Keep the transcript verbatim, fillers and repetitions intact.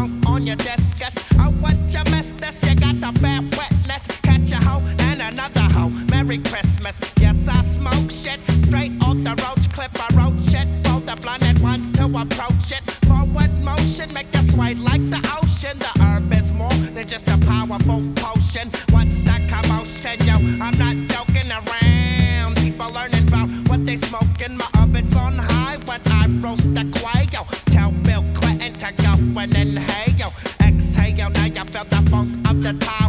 funk on your discus. Oh, what you missed this? You got the bad witness. Catch a hoe and another hoe. Merry Christmas. Yes, I smoke shit straight off the roach clip. I wrote shit for the blinded ones to approach it. Forward motion, make you sway like the ocean. The herb is more than just a powerful potion. What's that commotion, yo? I'm not joking around. People learning about what they smoking. My oven's on high when I roast the quail. Tell Bill Clinton to go and inhale. Exhale, now you feel the funk of the time.